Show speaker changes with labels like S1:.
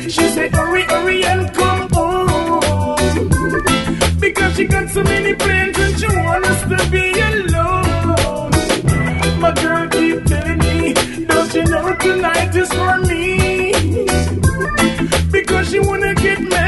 S1: She say, hurry, hurry and come home. Because she got so many plans and she wants us to be alone. My girl keep telling me, don't you know tonight is for me? Because she wanna get married.